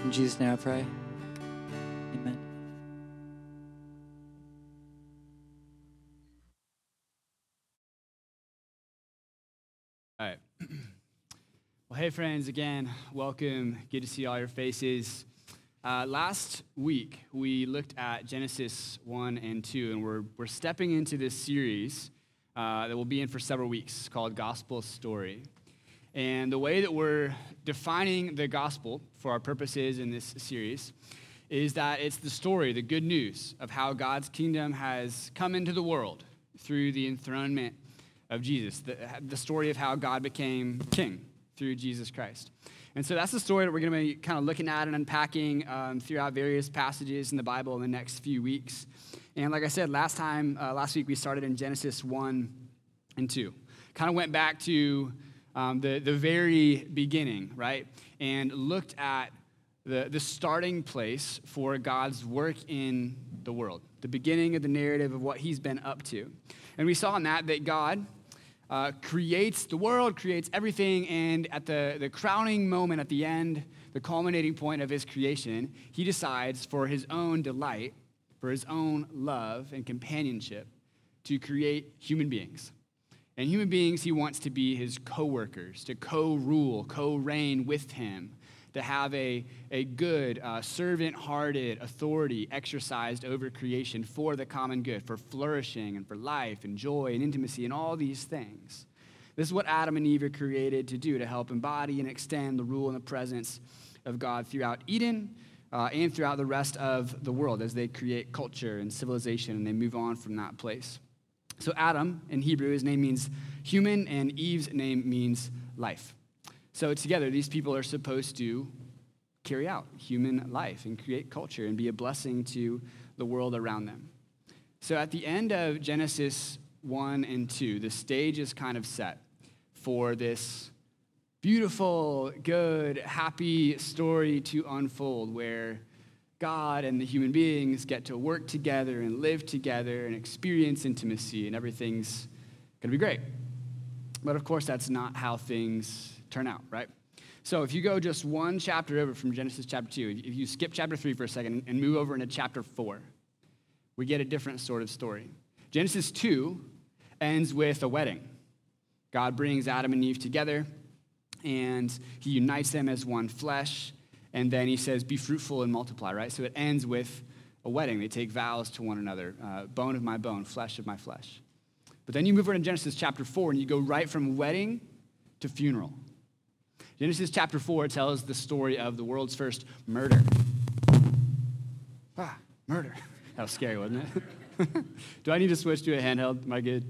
In Jesus' name I pray. Amen. All right. Well, hey, friends, again, welcome. Good to see all your faces. Last week, we looked at Genesis 1 and 2, and we're stepping into this series that we'll be in for several weeks called Gospel Story. And the way that we're defining the gospel for our purposes in this series is that it's the story, the good news of how God's kingdom has come into the world through the enthronement of Jesus, the story of how God became king through Jesus Christ. And so that's the story that we're going to be kind of looking at and unpacking throughout various passages in the Bible in the next few weeks. And like I said, last week we started in Genesis 1 and 2. Kind of went back to the very beginning, right? And looked at the starting place for God's work in the world, the beginning of the narrative of what he's been up to. And we saw in that God creates the world, creates everything, and at the crowning moment at the end, the culminating point of his creation, he decides for his own delight, for his own love and companionship, to create human beings. And human beings he wants to be his co-workers, to co-rule, co-reign with him, to have a good, servant-hearted authority exercised over creation for the common good, for flourishing and for life and joy and intimacy and all these things. This is what Adam and Eve are created to do, to help embody and extend the rule and the presence of God throughout Eden and throughout the rest of the world as they create culture and civilization and they move on from that place. So Adam, in Hebrew, his name means human, and Eve's name means life. So together, these people are supposed to carry out human life and create culture and be a blessing to the world around them. So at the end of Genesis 1 and 2, the stage is kind of set for this beautiful, good, happy story to unfold where God and the human beings get to work together and live together and experience intimacy, and everything's going to be great. But of course, that's not how things turn out, right? So if you go just one chapter over from Genesis chapter 2, if you skip chapter 3 for a second and move over into chapter 4, we get a different sort of story. Genesis 2 ends with a wedding. God brings Adam and Eve together, and he unites them as one flesh. And then he says, be fruitful and multiply, right? So it ends with a wedding. They take vows to one another, bone of my bone, flesh of my flesh. But then you move over to Genesis chapter 4, and you go right from wedding to funeral. Genesis chapter 4 tells the story of the world's first murder. Murder. That was scary, wasn't it? Do I need to switch to a handheld? Am I good?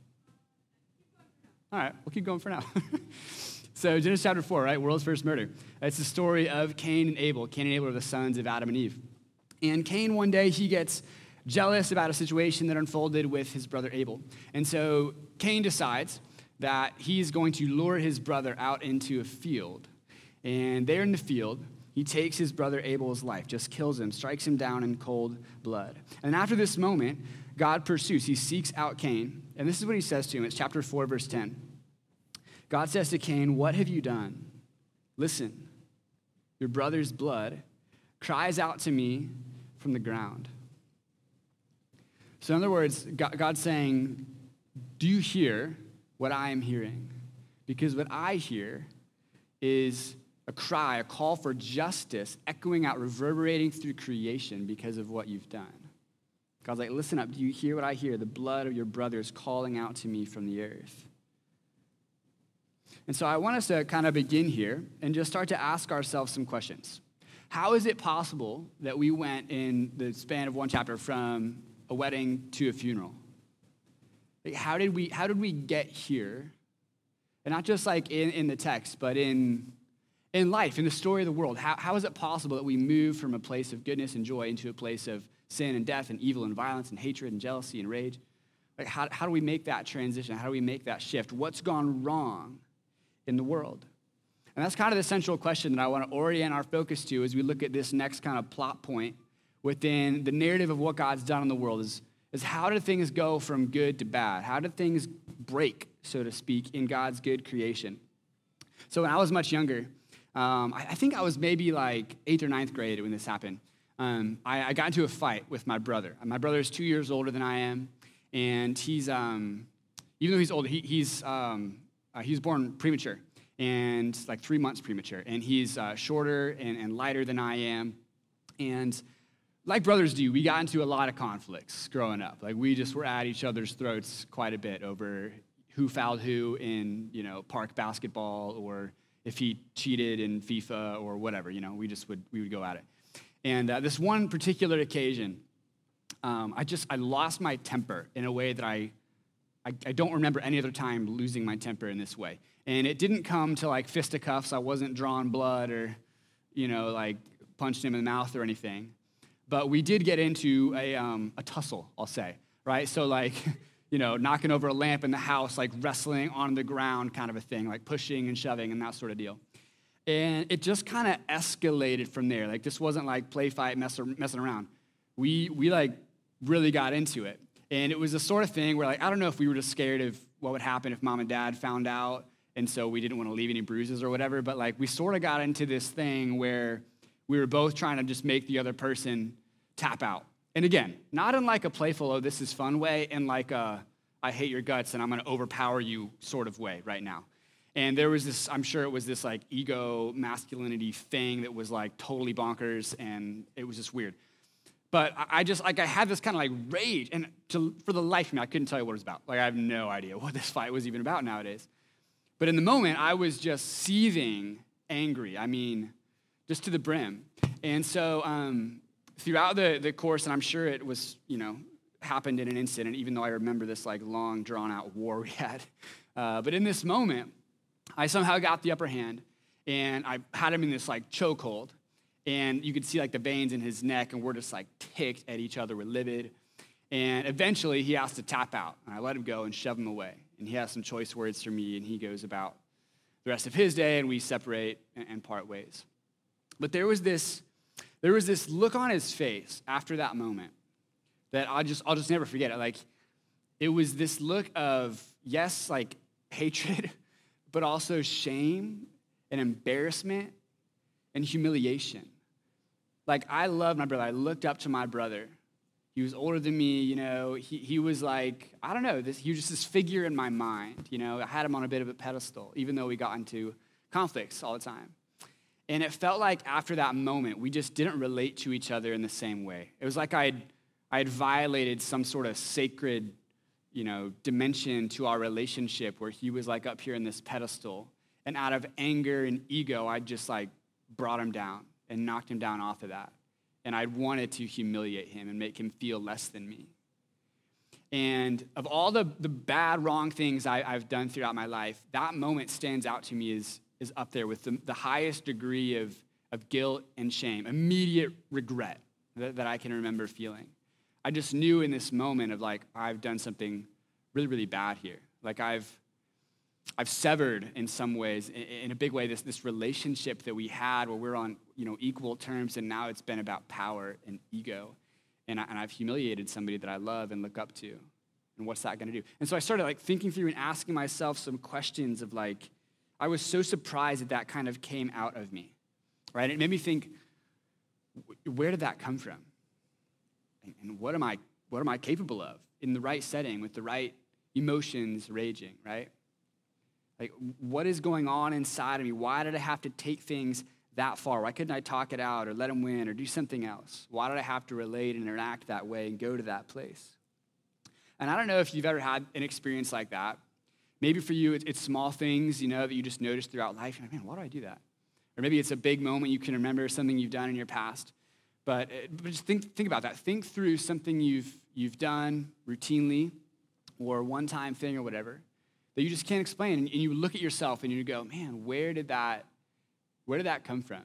All right, we'll keep going for now. So Genesis chapter 4, right? World's first murder. It's the story of Cain and Abel. Cain and Abel are the sons of Adam and Eve. And Cain, one day, he gets jealous about a situation that unfolded with his brother Abel. And so Cain decides that he's going to lure his brother out into a field. And there in the field, he takes his brother Abel's life, just kills him, strikes him down in cold blood. And after this moment, God pursues. He seeks out Cain. And this is what he says to him. It's chapter 4, verse 10. God says to Cain, what have you done? Listen, your brother's blood cries out to me from the ground. So in other words, God's saying, do you hear what I am hearing? Because what I hear is a cry, a call for justice, echoing out, reverberating through creation because of what you've done. God's like, listen up, do you hear what I hear? The blood of your brother is calling out to me from the earth. And so I want us to kind of begin here and just start to ask ourselves some questions. How is it possible that we went in the span of one chapter from a wedding to a funeral? Like, how did we get here? And not just like in the text, but in life, in the story of the world. How is it possible that we move from a place of goodness and joy into a place of sin and death and evil and violence and hatred and jealousy and rage? Like, how do we make that transition? How do we make that shift? What's gone wrong in the world? And that's kind of the central question that I want to orient our focus to as we look at this next kind of plot point within the narrative of what God's done in the world is how did things go from good to bad? How did things break, so to speak, in God's good creation? So when I was much younger, I think I was maybe like 8th or ninth grade when this happened. I got into a fight with my brother. My brother is 2 years older than I am, and he's even though he's older, he was born premature and like 3 months premature, and he's shorter and lighter than I am, and like brothers do, we got into a lot of conflicts growing up. Like we just were at each other's throats quite a bit over who fouled who in park basketball, or if he cheated in FIFA or whatever. We would go at it. And this one particular occasion, I lost my temper in a way that I don't remember any other time losing my temper in this way. And it didn't come to like fisticuffs. I wasn't drawing blood or, like punched him in the mouth or anything. But we did get into a tussle, I'll say, right? So like, knocking over a lamp in the house, like wrestling on the ground kind of a thing, like pushing and shoving and that sort of deal. And it just kind of escalated from there. Like this wasn't like play fight, messing around. We like really got into it. And it was the sort of thing where like, I don't know if we were just scared of what would happen if mom and dad found out, and so we didn't want to leave any bruises or whatever, but like we sort of got into this thing where we were both trying to just make the other person tap out. And again, not in like a playful, oh, this is fun way, in like a, I hate your guts and I'm going to overpower you sort of way right now. And there was this, I'm sure it was this like ego masculinity thing that was like totally bonkers, and it was just weird. But I had this kind of like rage, and for the life of me, I couldn't tell you what it was about. Like I have no idea what this fight was even about nowadays. But in the moment, I was just seething angry. I mean, just to the brim. And so throughout the course, and I'm sure it was, happened in an instant, even though I remember this like long, drawn-out war we had. But in this moment, I somehow got the upper hand, and I had him in this like chokehold, and you could see like the veins in his neck, and we're just like ticked at each other. We're livid. And eventually, he has to tap out, and I let him go and shove him away. And he has some choice words for me, and he goes about the rest of his day, and we separate and part ways. But there was this look on his face after that moment that I'll just never forget it. Like, it was this look of, yes, like hatred, but also shame and embarrassment and humiliation. Like, I loved my brother. I looked up to my brother. He was older than me, he was like, I don't know, he was just this figure in my mind, I had him on a bit of a pedestal, even though we got into conflicts all the time. And it felt like after that moment, we just didn't relate to each other in the same way. It was like I had violated some sort of sacred, dimension to our relationship, where he was like up here in this pedestal, and out of anger and ego, I just like brought him down and knocked him down off of that. And I wanted to humiliate him and make him feel less than me. And of all the bad, wrong things I've done throughout my life, that moment stands out to me as up there with the highest degree of guilt and shame, immediate regret that I can remember feeling. I just knew in this moment of like, I've done something really, really bad here. Like I've severed in some ways, in a big way, this relationship that we had where we're on equal terms, and now it's been about power and ego, and I've humiliated somebody that I love and look up to, and what's that going to do? And so I started like thinking through and asking myself some questions of like, I was so surprised that kind of came out of me, right? It made me think, where did that come from? And what am I capable of in the right setting with the right emotions raging, right? Like, what is going on inside of me? Why did I have to take things that far? Why couldn't I talk it out or let him win or do something else? Why did I have to relate and interact that way and go to that place? And I don't know if you've ever had an experience like that. Maybe for you, it's small things, that you just notice throughout life. You're like, man, why do I do that? Or maybe it's a big moment you can remember, something you've done in your past. But just think about that. Think through something you've done routinely, or one-time thing or whatever, that you just can't explain. And you look at yourself and you go, man, where did that come from?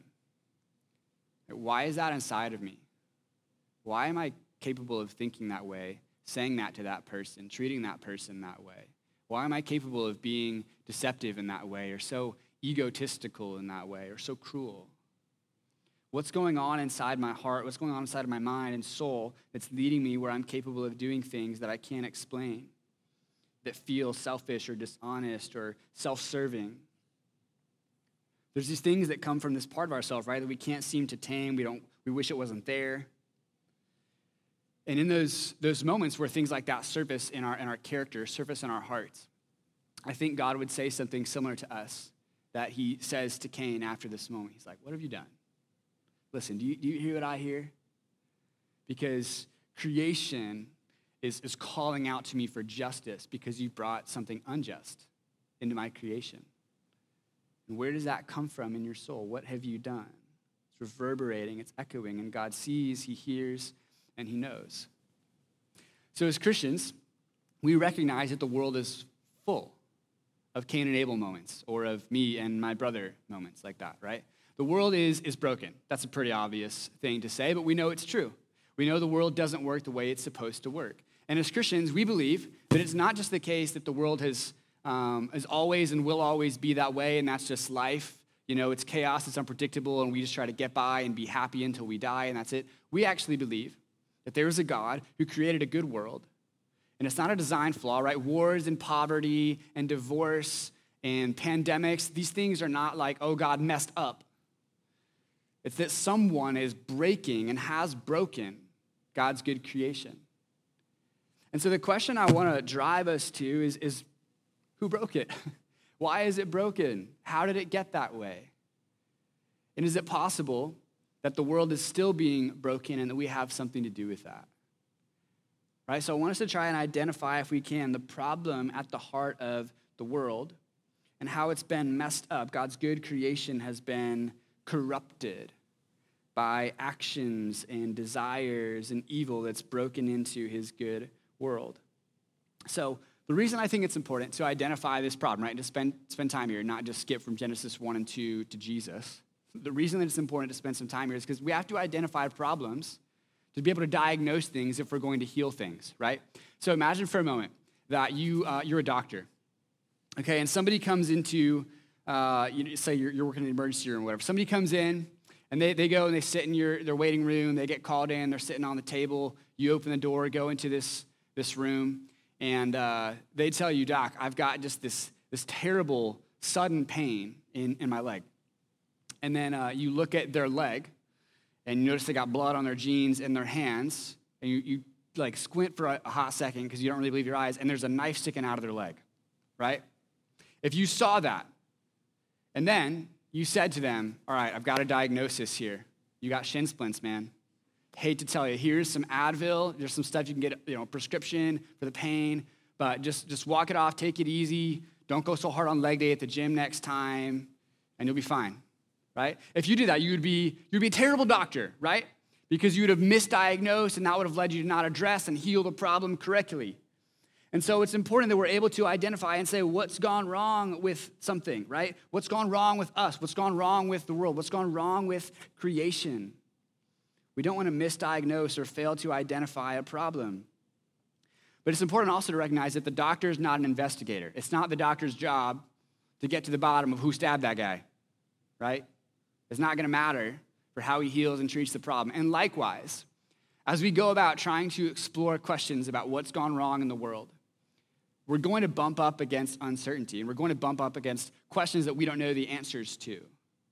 Why is that inside of me? Why am I capable of thinking that way, saying that to that person, treating that person that way? Why am I capable of being deceptive in that way, or so egotistical in that way, or so cruel? What's going on inside my heart? What's going on inside of my mind and soul that's leading me where I'm capable of doing things that I can't explain, that feel selfish or dishonest or self-serving? There's these things that come from this part of ourselves, right, that we can't seem to tame. We wish it wasn't there. And in those moments where things like that surface in our character, surface in our hearts, I think God would say something similar to us that he says to Cain after this moment. He's like, what have you done? Listen, do you hear what I hear? Because creation is calling out to me for justice because you brought something unjust into my creation. And where does that come from in your soul? What have you done? It's reverberating, it's echoing, and God sees, he hears, and he knows. So as Christians, we recognize that the world is full of Cain and Abel moments, or of me and my brother moments like that, right? The world is broken. That's a pretty obvious thing to say, but we know it's true. We know the world doesn't work the way it's supposed to work. And as Christians, we believe that it's not just the case that the world has always and will always be that way, and that's just life. You know, it's chaos, it's unpredictable, and we just try to get by and be happy until we die, and that's it. We actually believe that there is a God who created a good world, and it's not a design flaw, right? Wars and poverty and divorce and pandemics, these things are not like, oh, God messed up. It's that someone is breaking and has broken God's good creation. And so the question I want to drive us to is who broke it? Why is it broken? How did it get that way? And is it possible that the world is still being broken and that we have something to do with that? Right? So I want us to try and identify, if we can, the problem at the heart of the world and how it's been messed up. God's good creation has been corrupted by actions and desires and evil that's broken into his good world. So the reason I think it's important to identify this problem, right, to spend time here, not just skip from Genesis 1 and 2 to Jesus. The reason that it's important to spend some time here is because we have to identify problems to be able to diagnose things if we're going to heal things, right? So imagine for a moment that you're a doctor, okay, and somebody comes into, say you're working in an emergency room or whatever. Somebody comes in, and they go and they sit in their waiting room. They get called in. They're sitting on the table. You open the door, go into this room, and they tell you, Doc, I've got just this terrible sudden pain in my leg. And then you look at their leg, and you notice they got blood on their jeans and their hands, and you like squint for a hot second because you don't really believe your eyes, and there's a knife sticking out of their leg, right? If you saw that, and then you said to them, all right, I've got a diagnosis here. You got shin splints, man. Hate to tell you, here's some Advil. There's some stuff you can get, prescription for the pain, but just walk it off, take it easy. Don't go so hard on leg day at the gym next time, and you'll be fine. Right? If you did that, you'd be a terrible doctor, right? Because you would have misdiagnosed, and that would have led you to not address and heal the problem correctly. And so it's important that we're able to identify and say what's gone wrong with something, right? What's gone wrong with us? What's gone wrong with the world? What's gone wrong with creation? We don't want to misdiagnose or fail to identify a problem. But it's important also to recognize that the doctor is not an investigator. It's not the doctor's job to get to the bottom of who stabbed that guy, right? It's not going to matter for how he heals and treats the problem. And likewise, as we go about trying to explore questions about what's gone wrong in the world, we're going to bump up against uncertainty, and we're going to bump up against questions that we don't know the answers to.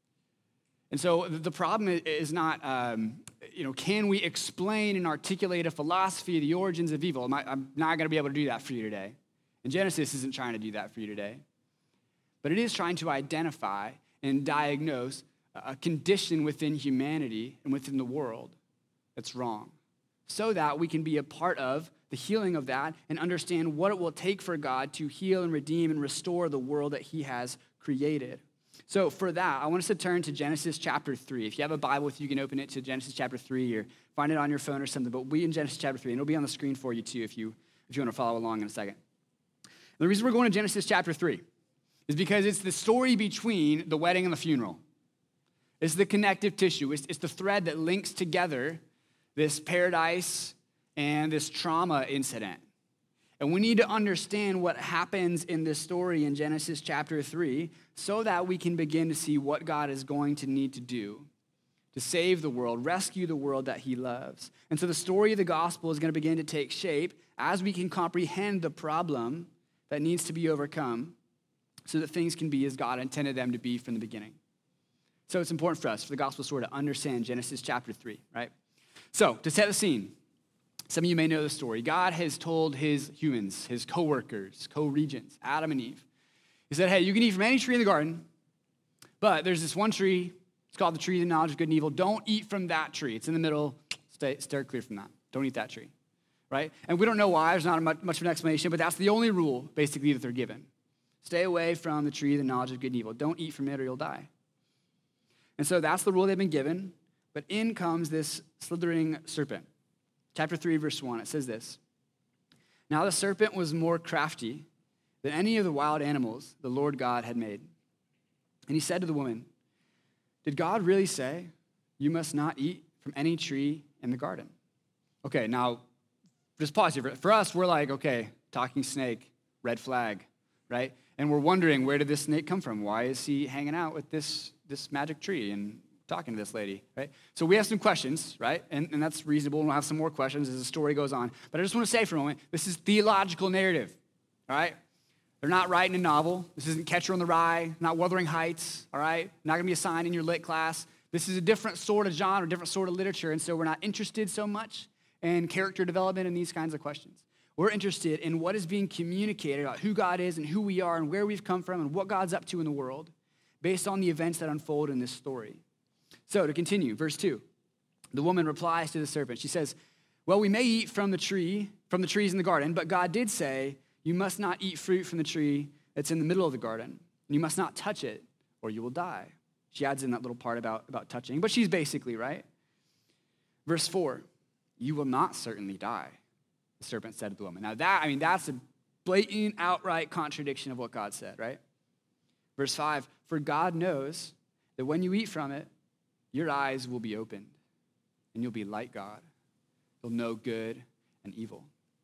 And so the problem is not, can we explain and articulate a philosophy of the origins of evil? I'm not going to be able to do that for you today. And Genesis isn't trying to do that for you today. But it is trying to identify and diagnose a condition within humanity and within the world that's wrong, so that we can be a part of the healing of that and understand what it will take for God to heal and redeem and restore the world that he has created. So for that, I want us to turn to Genesis chapter 3. If you have a Bible with you, can open it to Genesis chapter 3 or find it on your phone or something, but we'll be in Genesis chapter 3, and it'll be on the screen for you too if you want to follow along in a second. And the reason we're going to Genesis chapter 3 is because it's the story between the wedding and the funeral. It's the connective tissue. It's the thread that links together this paradise and this trauma incident. And we need to understand what happens in this story in Genesis chapter 3 so that we can begin to see what God is going to need to do to save the world, rescue the world that he loves. And so the story of the gospel is going to begin to take shape as we can comprehend the problem that needs to be overcome so that things can be as God intended them to be from the beginning. So it's important for us, for the gospel story, to understand Genesis chapter 3, right? So to set the scene, some of you may know the story. God has told his humans, his co-workers, co-regents, Adam and Eve. He said, hey, you can eat from any tree in the garden, but there's this one tree. It's called the tree of the knowledge of good and evil. Don't eat from that tree. It's in the middle. Stay clear from that. Don't eat that tree, right? And we don't know why. There's not much of an explanation, but that's the only rule, basically, that they're given. Stay away from the tree of the knowledge of good and evil. Don't eat from it or you'll die. And so that's the rule they've been given, but in comes this slithering serpent. Chapter 3, verse 1, it says this. Now the serpent was more crafty than any of the wild animals the Lord God had made. And he said to the woman, did God really say you must not eat from any tree in the garden? Okay, now, just pause here. For us, we're like, okay, talking snake, red flag, right? And we're wondering, where did this snake come from? Why is he hanging out with this magic tree and talking to this lady, right? So we have some questions, right? And that's reasonable, and we'll have some more questions as the story goes on. But I just want to say for a moment, this is theological narrative, all right? They're not writing a novel. This isn't Catcher in the Rye, not Wuthering Heights, all right? Not going to be assigned in your lit class. This is a different sort of genre, different sort of literature, and so we're not interested so much in character development and these kinds of questions. We're interested in what is being communicated about who God is and who we are and where we've come from and what God's up to in the world based on the events that unfold in this story. So to continue, verse 2, the woman replies to the serpent. She says, well, we may eat from the trees in the garden, but God did say, you must not eat fruit from the tree that's in the middle of the garden, and you must not touch it or you will die. She adds in that little part about touching, but she's basically right. Verse 4, you will not certainly die, the serpent said to the woman. Now that's a blatant, outright contradiction of what God said, right? Verse 5, for God knows that when you eat from it, your eyes will be opened, and you'll be like God. You'll know good and evil.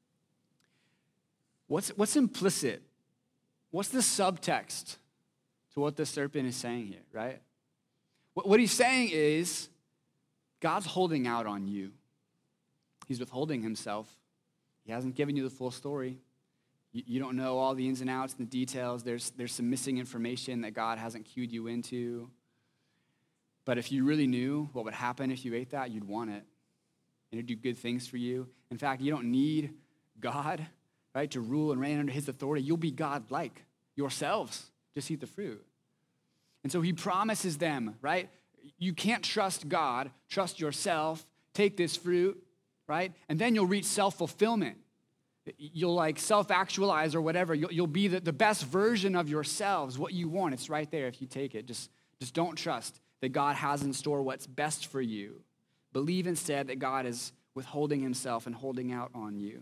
What's implicit? What's the subtext to what the serpent is saying here, right? What he's saying is, God's holding out on you. He's withholding himself. He hasn't given you the full story. You don't know all the ins and outs and the details. There's some missing information that God hasn't cued you into. But if you really knew what would happen if you ate that, you'd want it. And it'd do good things for you. In fact, you don't need God, right, to rule and reign under his authority. You'll be God-like yourselves. Just eat the fruit. And so he promises them, right? You can't trust God, trust yourself, take this fruit, right? And then you'll reach self-fulfillment. You'll like self-actualize or whatever. You'll be the best version of yourselves, what you want. It's right there if you take it. Just don't trust that God has in store what's best for you. Believe instead that God is withholding himself and holding out on you.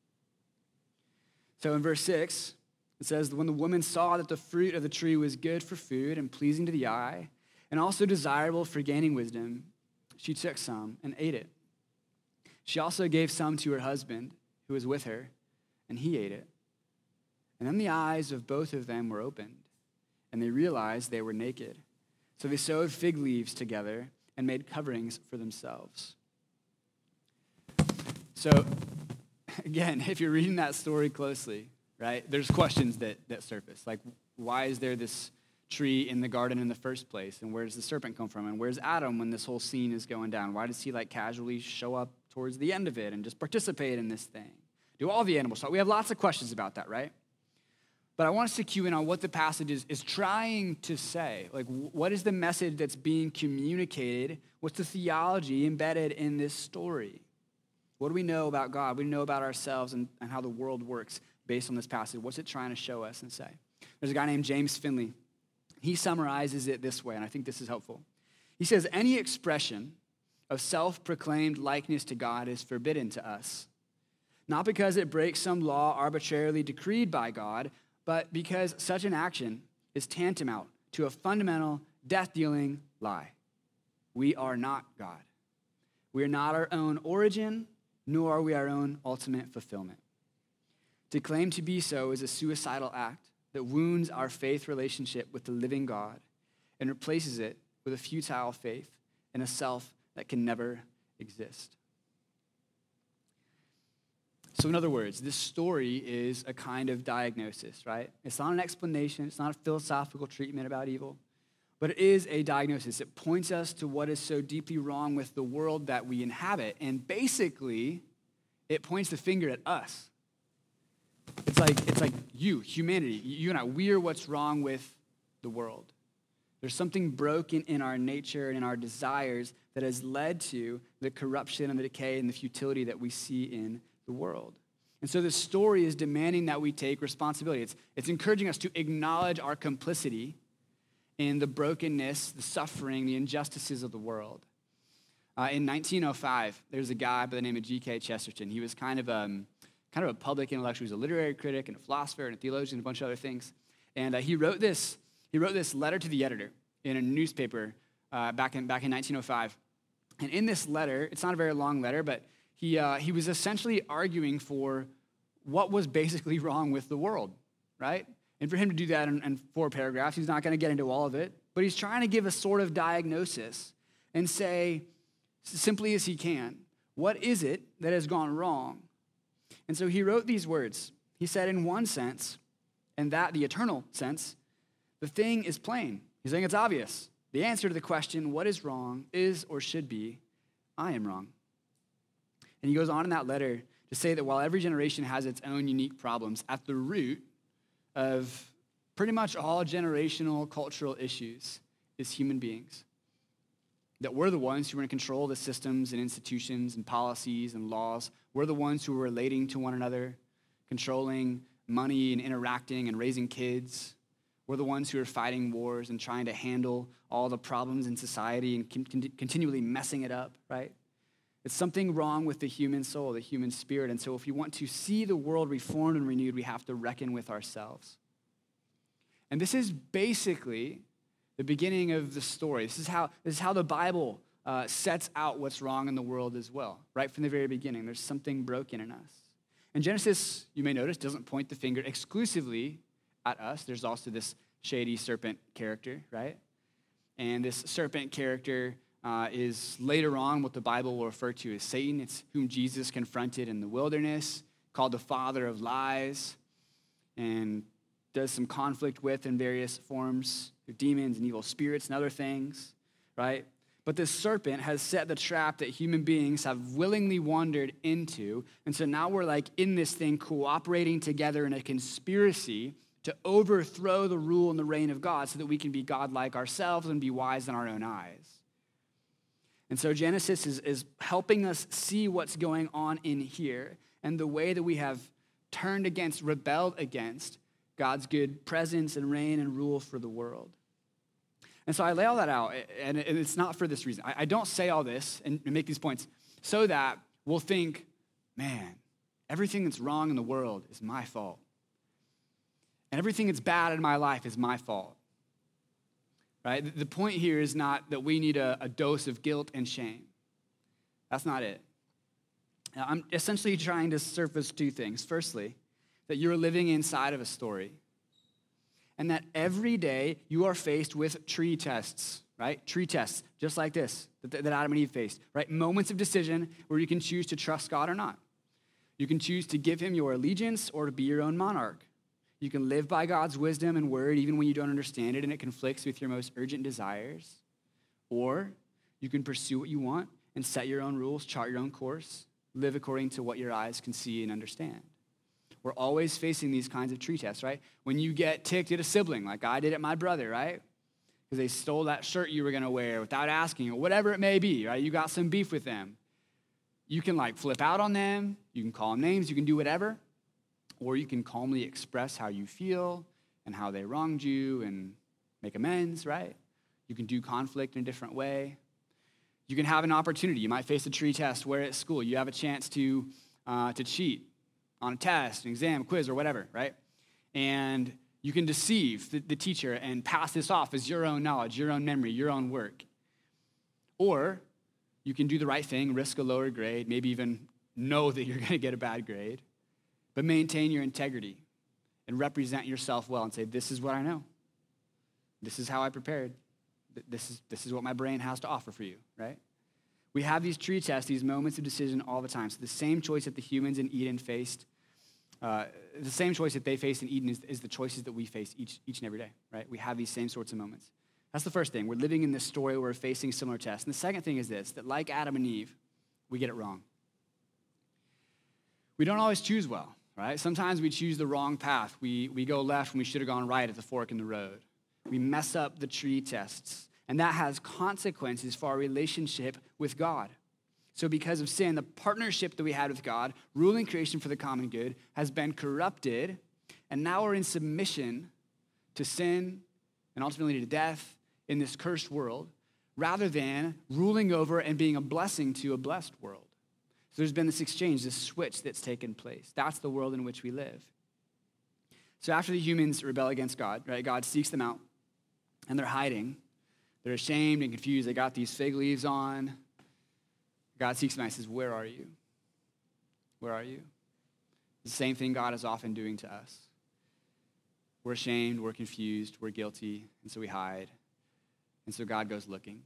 So in verse 6, it says, when the woman saw that the fruit of the tree was good for food and pleasing to the eye, and also desirable for gaining wisdom, she took some and ate it. She also gave some to her husband, who was with her, and he ate it. And then the eyes of both of them were opened, and they realized they were naked. So they sewed fig leaves together and made coverings for themselves. So, again, if you're reading that story closely, right, there's questions that surface. Like, why is there this tree in the garden in the first place? And where does the serpent come from? And where's Adam when this whole scene is going down? Why does he, casually show up towards the end of it and just participate in this thing? Do all the animals talk? We have lots of questions about that, right? But I want us to cue in on what the passage is trying to say. Like, what is the message that's being communicated? What's the theology embedded in this story? What do we know about God? What do we know about ourselves and how the world works based on this passage? What's it trying to show us and say? There's a guy named James Finley. He summarizes it this way, and I think this is helpful. He says, any expression of self-proclaimed likeness to God is forbidden to us, not because it breaks some law arbitrarily decreed by God, but because such an action is tantamount to a fundamental death-dealing lie. We are not God. We are not our own origin, nor are we our own ultimate fulfillment. To claim to be so is a suicidal act that wounds our faith relationship with the living God and replaces it with a futile faith in a self that can never exist. So in other words, this story is a kind of diagnosis, right? It's not an explanation. It's not a philosophical treatment about evil. but it is a diagnosis. It points us to what is so deeply wrong with the world that we inhabit. And basically, it points the finger at us. It's like you, humanity, you and I, we are what's wrong with the world. There's something broken in our nature and in our desires that has led to the corruption and the decay and the futility that we see in the world. And so this story is demanding that we take responsibility. It's encouraging us to acknowledge our complicity in the brokenness, the suffering, the injustices of the world. In 1905, there's a guy by the name of G.K. Chesterton. He was kind of a public intellectual. He was a literary critic and a philosopher and a theologian and a bunch of other things. And he wrote this letter to the editor in a newspaper back in 1905. And in this letter, it's not a very long letter, but he was essentially arguing for what was basically wrong with the world, right? And for him to do that in 4 paragraphs, he's not going to get into all of it, but he's trying to give a sort of diagnosis and say, simply as he can, what is it that has gone wrong? And so he wrote these words. He said, in one sense, and that the eternal sense, the thing is plain. He's saying it's obvious. The answer to the question, what is wrong, is or should be, I am wrong. And he goes on in that letter to say that while every generation has its own unique problems, at the root of pretty much all generational cultural issues is human beings. That we're the ones who are in control of the systems and institutions and policies and laws. We're the ones who are relating to one another, controlling money and interacting and raising kids. We're the ones who are fighting wars and trying to handle all the problems in society and continually messing it up, right? It's something wrong with the human soul, the human spirit. And so if we want to see the world reformed and renewed, we have to reckon with ourselves. And this is basically the beginning of the story. This is how the Bible sets out what's wrong in the world as well. Right from the very beginning, there's something broken in us. And Genesis, you may notice, doesn't point the finger exclusively at us. There's also this shady serpent character, right? And this serpent character is later on what the Bible will refer to as Satan. It's whom Jesus confronted in the wilderness, called the father of lies, and does some conflict with in various forms through demons and evil spirits and other things, right? But this serpent has set the trap that human beings have willingly wandered into. And so now we're like in this thing cooperating together in a conspiracy to overthrow the rule and the reign of God so that we can be God-like ourselves and be wise in our own eyes. And so Genesis is helping us see what's going on in here and the way that we have turned against, rebelled against God's good presence and reign and rule for the world. And so I lay all that out, and it's not for this reason. I don't say all this and make these points so that we'll think, man, everything that's wrong in the world is my fault. And everything that's bad in my life is my fault. Right? The point here is not that we need a dose of guilt and shame. That's not it. Now, I'm essentially trying to surface 2 things. Firstly, that you're living inside of a story, and that every day you are faced with tree tests, right? Tree tests, just like this, that Adam and Eve faced, right? Moments of decision where you can choose to trust God or not. You can choose to give him your allegiance or to be your own monarch. You can live by God's wisdom and word even when you don't understand it and it conflicts with your most urgent desires. Or you can pursue what you want and set your own rules, chart your own course, live according to what your eyes can see and understand. We're always facing these kinds of tree tests, right? When you get ticked at a sibling, like I did at my brother, right? Because they stole that shirt you were going to wear without asking, or whatever it may be, right? You got some beef with them. You can like flip out on them. You can call them names. You can do whatever. Or you can calmly express how you feel and how they wronged you and make amends, right? You can do conflict in a different way. You can have an opportunity. You might face a tree test where at school you have a chance to cheat on a test, an exam, quiz, or whatever, right? And you can deceive the teacher and pass this off as your own knowledge, your own memory, your own work. Or you can do the right thing, risk a lower grade, maybe even know that you're going to get a bad grade, but maintain your integrity and represent yourself well and say, this is what I know. This is how I prepared. This is what my brain has to offer for you, right? We have these tree tests, these moments of decision all the time. So the same choice that the humans in Eden faced, the same choice that they faced in Eden is the choices that we face each and every day, right? We have these same sorts of moments. That's the first thing. We're living in this story where we're facing similar tests. And the second thing is this, that like Adam and Eve, we get it wrong. We don't always choose well, right? Sometimes we choose the wrong path. We go left when we should have gone right at the fork in the road. We mess up the tree tests. And that has consequences for our relationship with God. So because of sin, the partnership that we had with God, ruling creation for the common good, has been corrupted. And now we're in submission to sin and ultimately to death in this cursed world, rather than ruling over and being a blessing to a blessed world. So there's been this exchange, this switch that's taken place. That's the world in which we live. So after the humans rebel against God, right, God seeks them out, and they're hiding. They're ashamed and confused. They got these fig leaves on. God seeks them out and says, where are you? Where are you? It's the same thing God is often doing to us. We're ashamed, we're confused, we're guilty, and so we hide. And so God goes looking.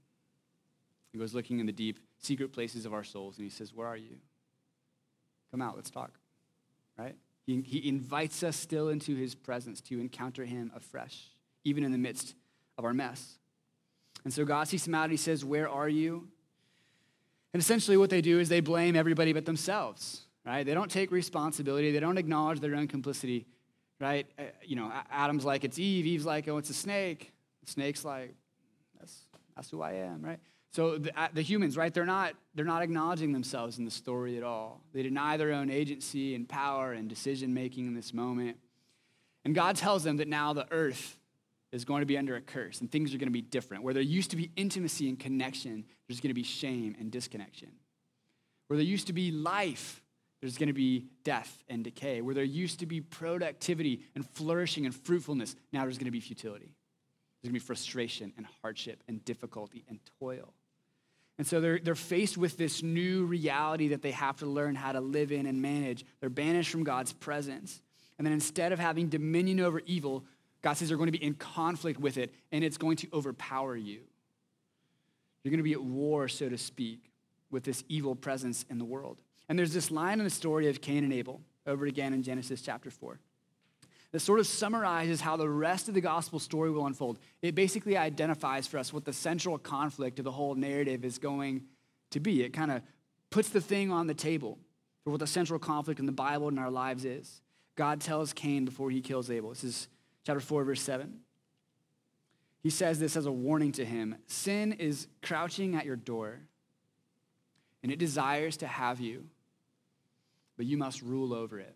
He goes looking in the deep, secret places of our souls, and he says, where are you? Come out, let's talk, right? He invites us still into his presence to encounter him afresh, even in the midst of our mess. And so God seeks them out, and he says, where are you? And essentially what they do is they blame everybody but themselves, right? They don't take responsibility. They don't acknowledge their own complicity, right? Adam's like, it's Eve. Eve's like, oh, it's a snake. The snake's like, that's who I am, right? So the humans, right, they're not acknowledging themselves in the story at all. They deny their own agency and power and decision-making in this moment. And God tells them that now the earth is going to be under a curse and things are going to be different. Where there used to be intimacy and connection, there's going to be shame and disconnection. Where there used to be life, there's going to be death and decay. Where there used to be productivity and flourishing and fruitfulness, now there's going to be futility. There's going to be frustration and hardship and difficulty and toil. And so they're faced with this new reality that they have to learn how to live in and manage. They're banished from God's presence. And then instead of having dominion over evil, God says they're going to be in conflict with it, and it's going to overpower you. You're going to be at war, so to speak, with this evil presence in the world. And there's this line in the story of Cain and Abel, over again in Genesis chapter 4. That sort of summarizes how the rest of the gospel story will unfold. It basically identifies for us what the central conflict of the whole narrative is going to be. It kind of puts the thing on the table for what the central conflict in the Bible and our lives is. God tells Cain before he kills Abel. This is chapter 4, verse 7. He says this as a warning to him. Sin is crouching at your door, and it desires to have you, but you must rule over it.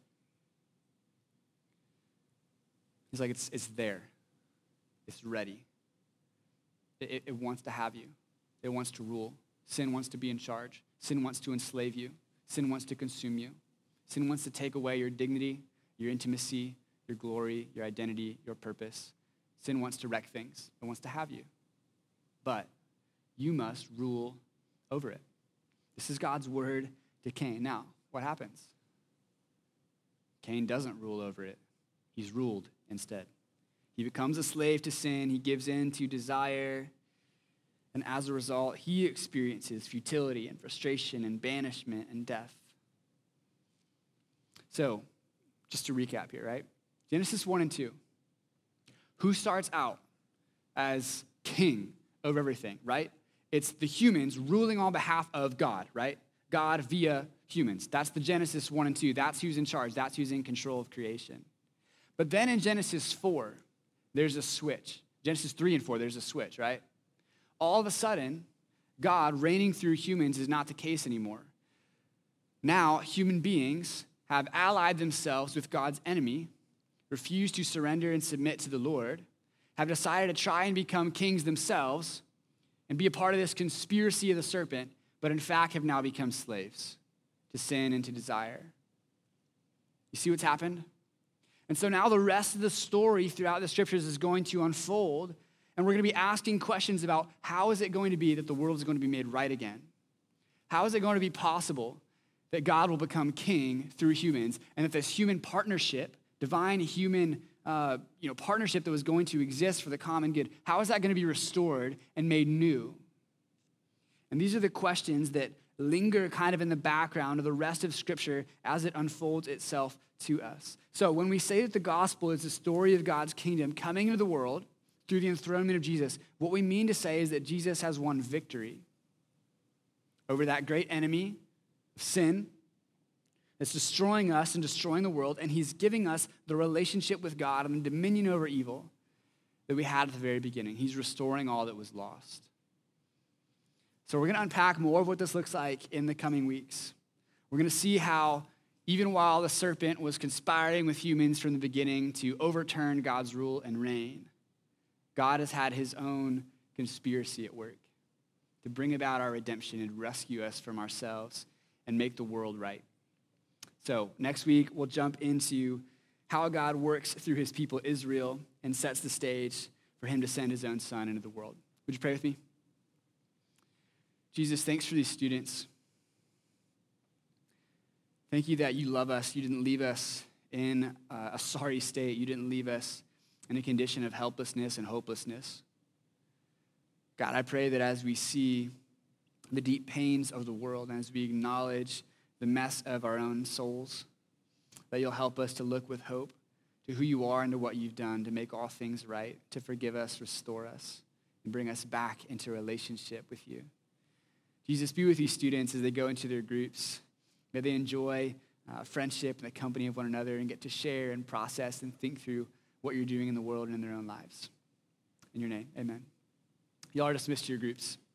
He's like, it's there. It's ready. It wants to have you. It wants to rule. Sin wants to be in charge. Sin wants to enslave you. Sin wants to consume you. Sin wants to take away your dignity, your intimacy, your glory, your identity, your purpose. Sin wants to wreck things. It wants to have you. But you must rule over it. This is God's word to Cain. Now, what happens? Cain doesn't rule over it. He's ruled instead. He becomes a slave to sin. He gives in to desire. And as a result, he experiences futility and frustration and banishment and death. So, just to recap here, right? Genesis 1 and 2. Who starts out as king over everything, right? It's the humans ruling on behalf of God, right? God via humans. That's the Genesis 1 and 2. That's who's in charge. That's who's in control of creation. But then in Genesis 4, there's a switch. Genesis 3 and 4, there's a switch, right? All of a sudden, God reigning through humans is not the case anymore. Now, human beings have allied themselves with God's enemy, refused to surrender and submit to the Lord, have decided to try and become kings themselves and be a part of this conspiracy of the serpent, but in fact have now become slaves to sin and to desire. You see what's happened? And so now the rest of the story throughout the scriptures is going to unfold, and we're going to be asking questions about how is it going to be that the world is going to be made right again? How is it going to be possible that God will become king through humans, and that this human partnership, divine human partnership that was going to exist for the common good, how is that going to be restored and made new? And these are the questions that linger kind of in the background of the rest of Scripture as it unfolds itself to us. So when we say that the gospel is the story of God's kingdom coming into the world through the enthronement of Jesus, what we mean to say is that Jesus has won victory over that great enemy, sin, that's destroying us and destroying the world, and he's giving us the relationship with God and the dominion over evil that we had at the very beginning. He's restoring all that was lost. So we're going to unpack more of what this looks like in the coming weeks. We're going to see how even while the serpent was conspiring with humans from the beginning to overturn God's rule and reign, God has had his own conspiracy at work to bring about our redemption and rescue us from ourselves and make the world right. So next week, we'll jump into how God works through his people Israel and sets the stage for him to send his own son into the world. Would you pray with me? Jesus, thanks for these students. Thank you that you love us. You didn't leave us in a sorry state. You didn't leave us in a condition of helplessness and hopelessness. God, I pray that as we see the deep pains of the world and as we acknowledge the mess of our own souls, that you'll help us to look with hope to who you are and to what you've done to make all things right, to forgive us, restore us, and bring us back into a relationship with you. Jesus, be with these students as they go into their groups. May they enjoy friendship and the company of one another and get to share and process and think through what you're doing in the world and in their own lives. In your name, amen. Y'all are dismissed to your groups.